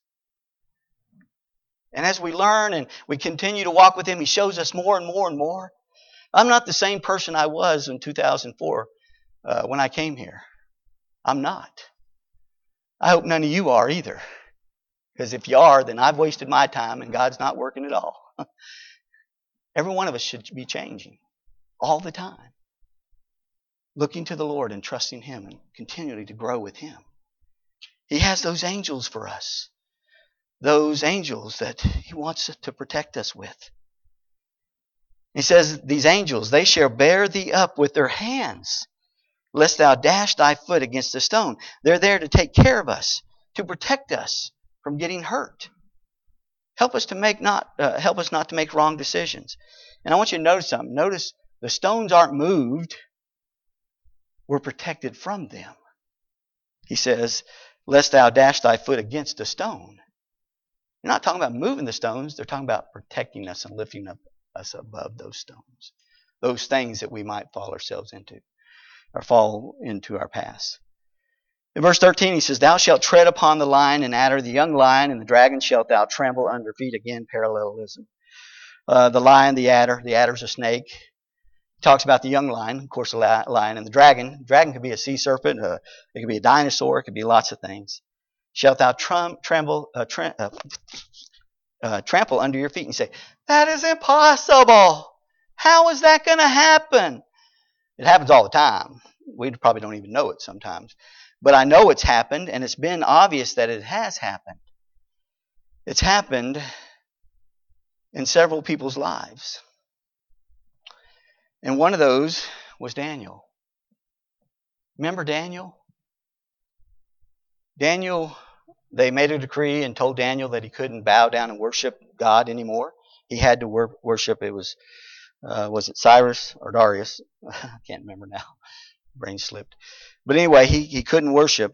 Speaker 1: And as we learn and we continue to walk with him, he shows us more and more and more. I'm not the same person I was in 2004 when I came here. I'm not. I hope none of you are either. Because if you are, then I've wasted my time and God's not working at all. Every one of us should be changing all the time. Looking to the Lord and trusting him and continually to grow with him. He has those angels for us. Those angels that he wants to protect us with. He says, these angels, they shall bear thee up with their hands, lest thou dash thy foot against a stone. They're there to take care of us, to protect us from getting hurt. Help us not to make wrong decisions. And I want you to notice something. Notice the stones aren't moved. We're protected from them. He says, lest thou dash thy foot against a stone. They're not talking about moving the stones. They're talking about protecting us and lifting up us above those stones. Those things that we might fall ourselves into or fall into our past. In verse 13 he says, thou shalt tread upon the lion and adder, the young lion and the dragon shalt thou trample under feet. Again, parallelism. The lion, the adder's a snake. He talks about the young lion, of course, the lion and the dragon. The dragon could be a sea serpent. It could be a dinosaur. It could be lots of things. Shalt thou trample under your feet. And you say, that is impossible. How is that going to happen? It happens all the time. We probably don't even know it sometimes. But I know it's happened, and it's been obvious that it has happened. It's happened in several people's lives. And one of those was Daniel. Remember Daniel? Daniel, they made a decree and told Daniel that he couldn't bow down and worship God anymore. He had to worship, it was it Cyrus or Darius? I can't remember now. Brain slipped. But anyway, he couldn't worship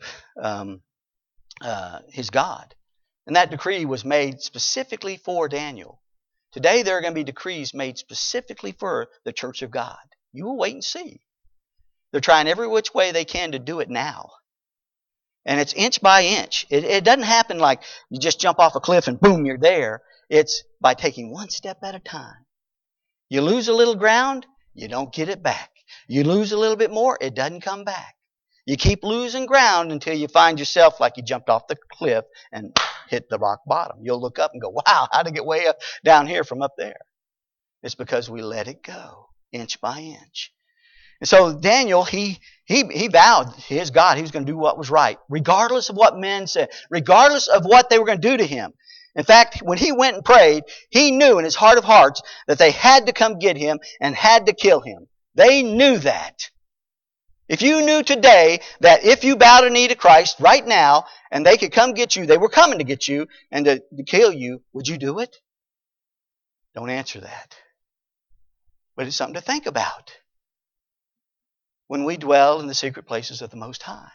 Speaker 1: his God. And that decree was made specifically for Daniel. Today there are going to be decrees made specifically for the church of God. You will wait and see. They're trying every which way they can to do it now. And it's inch by inch. It doesn't happen like you just jump off a cliff and boom, you're there. It's by taking one step at a time. You lose a little ground, you don't get it back. You lose a little bit more, it doesn't come back. You keep losing ground until you find yourself like you jumped off the cliff and hit the rock bottom. You'll look up and go, wow, how'd I get way up down here from up there? It's because we let it go, inch by inch. And so Daniel, he vowed his God, he was going to do what was right, regardless of what men said, regardless of what they were going to do to him. In fact, when he went and prayed, he knew in his heart of hearts that they had to come get him and had to kill him. They knew that. If you knew today that if you bowed a knee to Christ right now and they could come get you, they were coming to get you and to kill you, would you do it? Don't answer that. But it's something to think about when we dwell in the secret places of the Most High.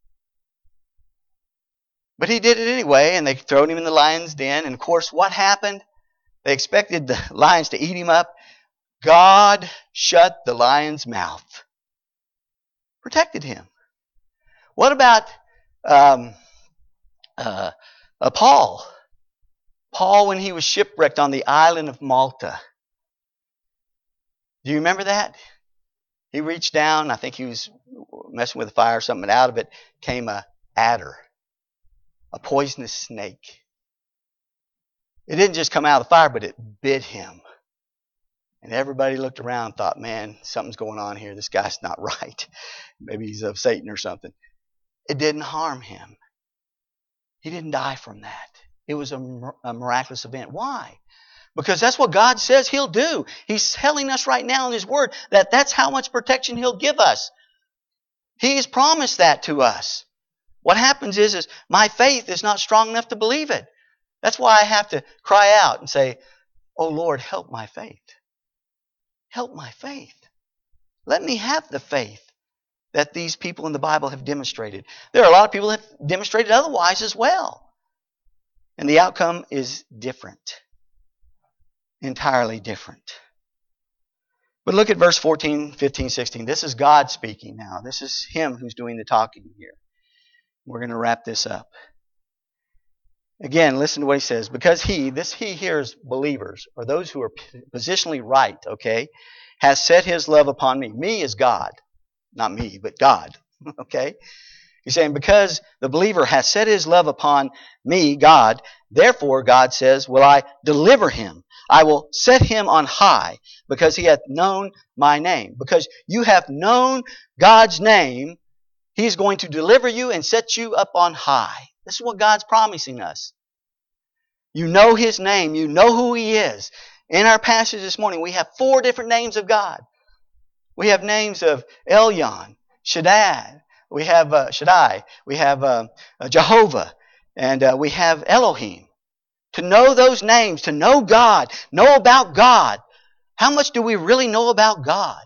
Speaker 1: But he did it anyway, and they thrown him in the lion's den. And of course, what happened? They expected the lions to eat him up. God shut the lion's mouth. Protected him. What about Paul? Paul, when he was shipwrecked on the island of Malta. Do you remember that? He reached down. I think he was messing with a fire or something, and out of it came a adder, a poisonous snake. It didn't just come out of the fire, but it bit him. And everybody looked around and thought, man, something's going on here. This guy's not right. Maybe he's of Satan or something. It didn't harm him. He didn't die from that. It was a miraculous event. Why? Because that's what God says He'll do. He's telling us right now in His Word that that's how much protection He'll give us. He has promised that to us. What happens is my faith is not strong enough to believe it. That's why I have to cry out and say, oh Lord, help my faith. Help my faith. Let me have the faith that these people in the Bible have demonstrated. There are a lot of people that have demonstrated otherwise as well. And the outcome is different. Entirely different. But look at verse 14, 15, 16. This is God speaking now. This is Him who's doing the talking here. We're going to wrap this up. Again, listen to what He says. Because He here is believers, or those who are positionally right, okay, has set His love upon me. Me is God. Not me, but God. Okay? He's saying, because the believer has set his love upon me, God, therefore, God says, will I deliver him. I will set him on high, because he hath known my name. Because you have known God's name, He's going to deliver you and set you up on high. This is what God's promising us. You know His name. You know who He is. In our passage this morning, we have 4 different names of God. We have names of Elyon, Shaddai. We have Shaddai. We have Jehovah. And we have Elohim. To know those names, to know God, know about God. How much do we really know about God?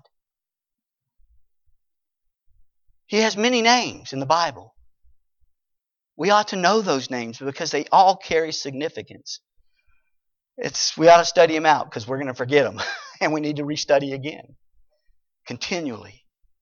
Speaker 1: He has many names in the Bible. We ought to know those names because they all carry significance. We ought to study them out because we're going to forget them. And we need to restudy again. Continually.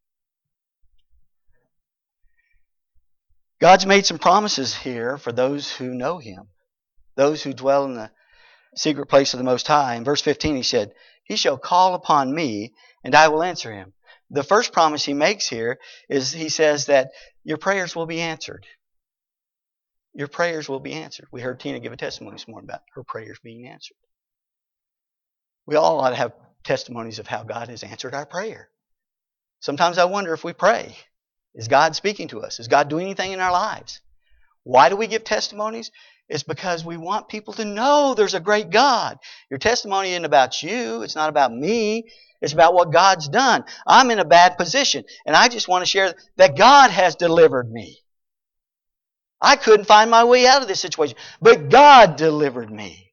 Speaker 1: God's made some promises here for those who know Him. Those who dwell in the secret place of the Most High. In verse 15 He said, He shall call upon me and I will answer him. The first promise He makes here is He says that your prayers will be answered. Your prayers will be answered. We heard Tina give a testimony this morning about her prayers being answered. We all ought to have testimonies of how God has answered our prayer. Sometimes I wonder if we pray. Is God speaking to us? Is God doing anything in our lives? Why do we give testimonies? It's because we want people to know there's a great God. Your testimony isn't about you. It's not about me. It's about what God's done. I'm in a bad position, and I just want to share that God has delivered me. I couldn't find my way out of this situation, but God delivered me.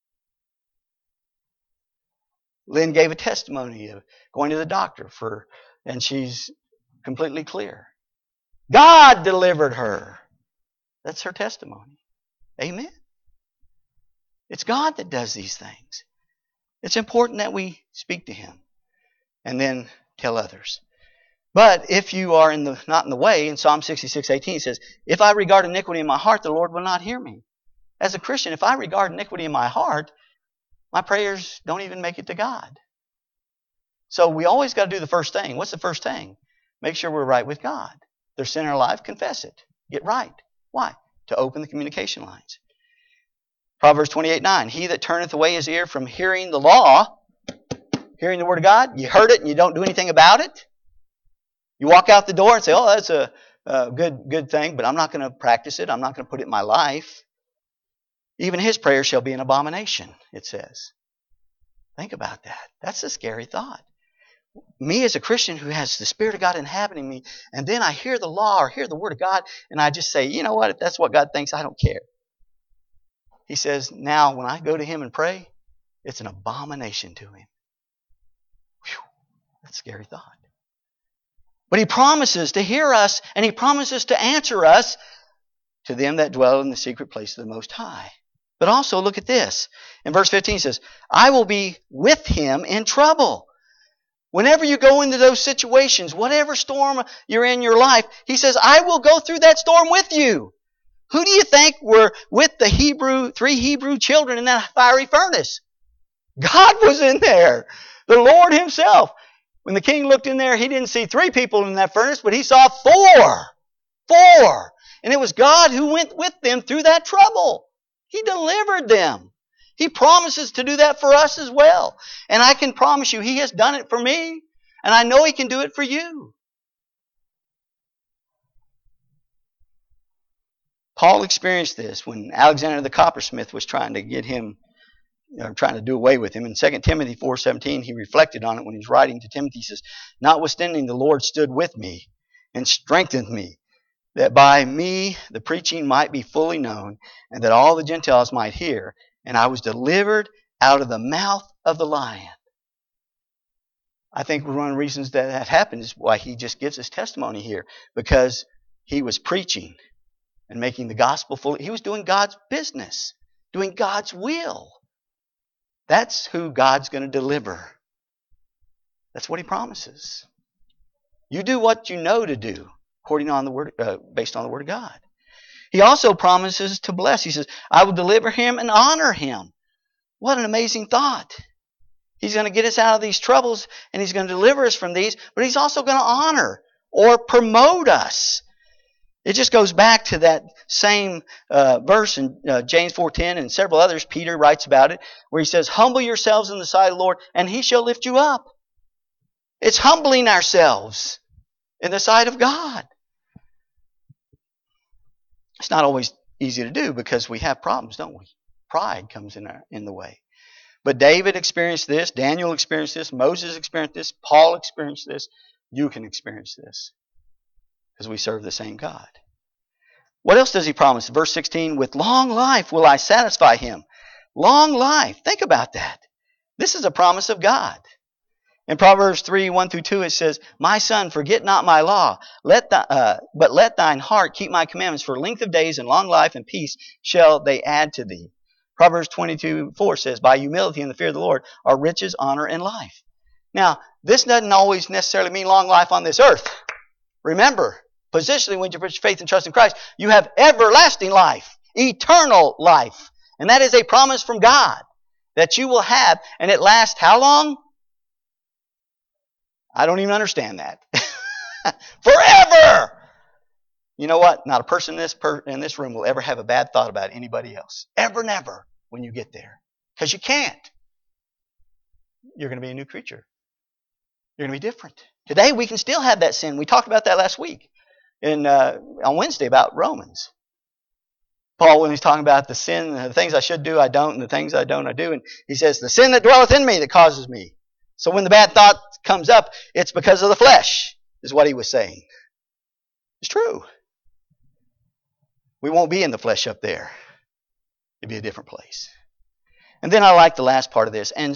Speaker 1: Lynn gave a testimony of going to the doctor and she's completely clear. God delivered her. That's her testimony. Amen. It's God that does these things. It's important that we speak to Him and then tell others. But if you are not in the way, in Psalm 66:18 it says, if I regard iniquity in my heart, the Lord will not hear me. As a Christian, if I regard iniquity in my heart, my prayers don't even make it to God. So we always got to do the first thing. What's the first thing? Make sure we're right with God. If there's sin in our life, confess it. Get right. Why? To open the communication lines. Proverbs 28:9. He that turneth away his ear from hearing the law, hearing the Word of God, you heard it and you don't do anything about it. You walk out the door and say, oh, that's a good thing, but I'm not going to practice it. I'm not going to put it in my life. Even his prayer shall be an abomination, it says. Think about that. That's a scary thought. Me as a Christian who has the Spirit of God inhabiting me, and then I hear the law or hear the Word of God, and I just say, you know what, if that's what God thinks, I don't care. He says, now when I go to Him and pray, it's an abomination to Him. Whew, that's a scary thought. But He promises to hear us, and He promises to answer us to them that dwell in the secret place of the Most High. But also look at this. In verse 15 it says, I will be with him in trouble. Whenever you go into those situations, whatever storm you're in your life, He says, I will go through that storm with you. Who do you think were with the three Hebrew children in that fiery furnace? God was in there. The Lord Himself. When the king looked in there, he didn't see 3 people in that furnace, but he saw 4. 4. And it was God who went with them through that trouble. He delivered them. He promises to do that for us as well. And I can promise you, He has done it for me. And I know He can do it for you. Paul experienced this when Alexander the coppersmith was trying to get him, trying to do away with him. In 2 Timothy 4:17, he reflected on it when he's writing to Timothy. He says, notwithstanding, the Lord stood with me and strengthened me, that by me the preaching might be fully known, and that all the Gentiles might hear. And I was delivered out of the mouth of the lion. I think one of the reasons that happened is why he just gives his testimony here. Because he was preaching and making the gospel fully. He was doing God's business, doing God's will. That's who God's going to deliver. That's what He promises. You do what you know to do, according on the word, based on the Word of God. He also promises to bless. He says, I will deliver him and honor him. What an amazing thought. He's going to get us out of these troubles and He's going to deliver us from these, but He's also going to honor or promote us. It just goes back to that same verse in James 4:10 and several others. Peter writes about it, where he says, humble yourselves in the sight of the Lord and He shall lift you up. It's humbling ourselves in the sight of God. It's not always easy to do because we have problems, don't we? Pride comes in the way. But David experienced this. Daniel experienced this. Moses experienced this. Paul experienced this. You can experience this because we serve the same God. What else does He promise? Verse 16, with long life will I satisfy him. Long life. Think about that. This is a promise of God. In Proverbs 3:1-2, it says, my son, forget not my law, but let thine heart keep my commandments, for length of days and long life and peace shall they add to thee. Proverbs 22:4 says, by humility and the fear of the Lord are riches, honor, and life. Now, this doesn't always necessarily mean long life on this earth. Remember, positionally, when you put your faith and trust in Christ, you have everlasting life, eternal life. And that is a promise from God that you will have, and it lasts how long? I don't even understand that. Forever! You know what? Not a person in this room will ever have a bad thought about anybody else. Ever, never, when you get there. Because you can't. You're going to be a new creature. You're going to be different. Today we can still have that sin. We talked about that last week on Wednesday about Romans. Paul, when he's talking about the sin, the things I should do, I don't, and the things I don't, I do. And he says, the sin that dwelleth in me that causes me. So when the bad thought comes up, it's because of the flesh, is what he was saying. It's true. We won't be in the flesh up there. It'll be a different place. And then I like the last part of this, and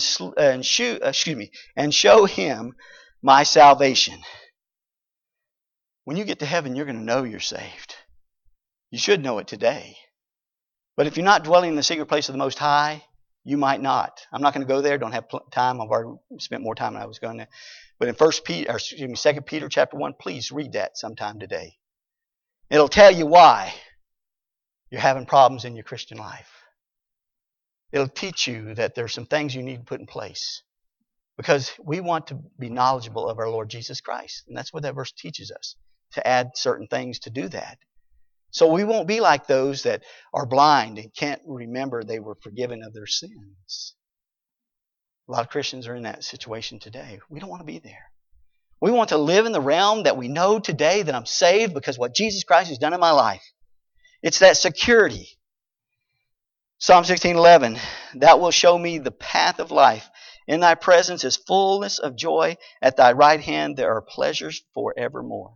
Speaker 1: show him my salvation. When you get to heaven, you're going to know you're saved. You should know it today. But if you're not dwelling in the secret place of the Most High, you might not. I'm not going to go there. Don't have time. I've already spent more time than I was going to. But in 2 Peter chapter 1, please read that sometime today. It'll tell you why you're having problems in your Christian life. It'll teach you that there's some things you need to put in place. Because we want to be knowledgeable of our Lord Jesus Christ. And that's what that verse teaches us. To add certain things to do that. So we won't be like those that are blind and can't remember they were forgiven of their sins. A lot of Christians are in that situation today. We don't want to be there. We want to live in the realm that we know today that I'm saved because what Jesus Christ has done in my life. It's that security. Psalm 16:11, thou wilt show me the path of life. In thy presence is fullness of joy. At thy right hand there are pleasures forevermore.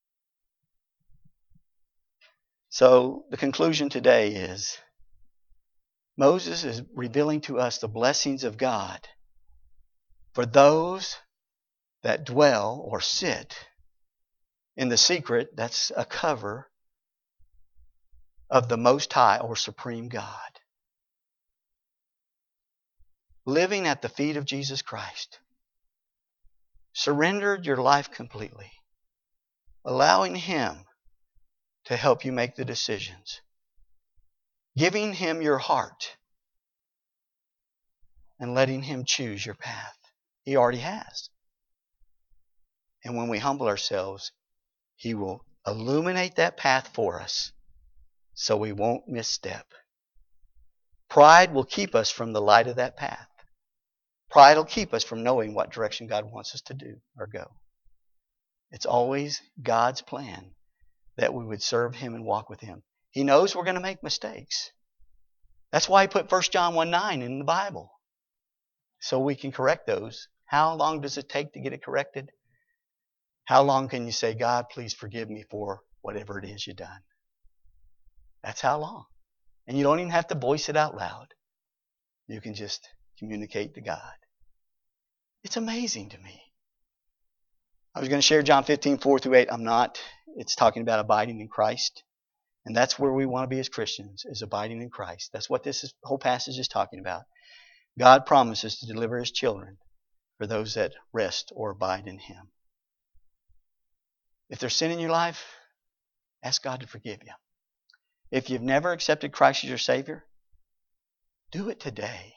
Speaker 1: So the conclusion today is Moses is revealing to us the blessings of God for those that dwell or sit in the secret, that's a cover, of the Most High or Supreme God. Living at the feet of Jesus Christ. surrendered your life completely, allowing Him to help you make the decisions, giving Him your heart, and letting Him choose your path. He already has. And when we humble ourselves, He will illuminate that path for us so we won't misstep. Pride will keep us from the light of that path. Pride will keep us from knowing what direction God wants us to do or go. It's always God's plan that we would serve Him and walk with Him. He knows we're going to make mistakes. That's why He put 1 John 1:9 in the Bible, so we can correct those. How long does it take to get it corrected? How long can you say, God, please forgive me for whatever it is you've done? That's how long. And you don't even have to voice it out loud. You can just communicate to God. It's amazing to me. I was going to share John 15:4-8. I'm not. It's talking about abiding in Christ. And that's where we want to be as Christians, is abiding in Christ. That's what this whole passage is talking about. God promises to deliver His children for those that rest or abide in Him. If there's sin in your life, ask God to forgive you. If you've never accepted Christ as your Savior, do it today.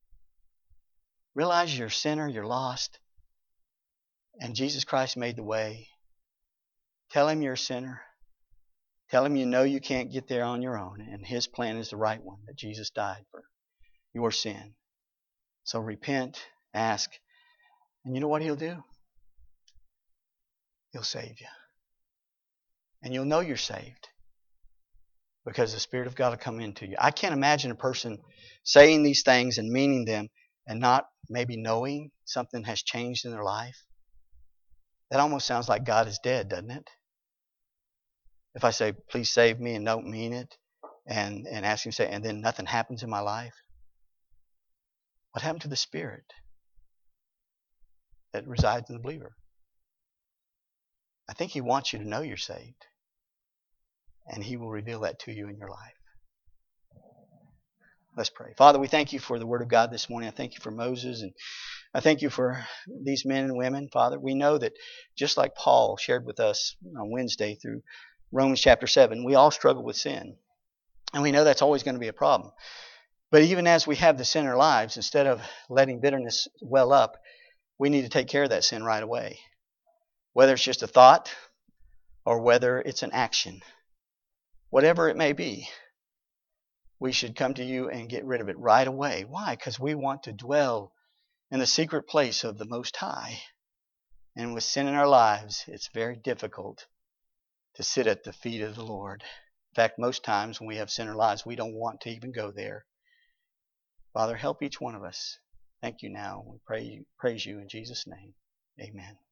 Speaker 1: Realize you're a sinner, you're lost, and Jesus Christ made the way. Tell Him you're a sinner. Tell Him you know you can't get there on your own, and His plan is the right one, that Jesus died for your sin. So repent, ask, and you know what He'll do? He'll save you. And you'll know you're saved because the Spirit of God will come into you. I can't imagine a person saying these things and meaning them and not maybe knowing something has changed in their life. That almost sounds like God is dead, doesn't it? If I say, please save me, and don't mean it, and ask Him to say, and then nothing happens in my life. What happened to the Spirit that resides in the believer? I think He wants you to know you're saved. And He will reveal that to you in your life. Let's pray. Father, we thank You for the Word of God this morning. I thank You for Moses, and I thank You for these men and women. Father, we know that just like Paul shared with us on Wednesday through Romans chapter 7, we all struggle with sin. And we know that's always going to be a problem. But even as we have the sin in our lives, instead of letting bitterness well up, we need to take care of that sin right away. Whether it's just a thought or whether it's an action. Whatever it may be, we should come to You and get rid of it right away. Why? Because we want to dwell in the secret place of the Most High. And with sin in our lives, it's very difficult to sit at the feet of the Lord. In fact, most times when we have sin in our lives, we don't want to even go there. Father, help each one of us. Thank You now. We praise You in Jesus' name. Amen.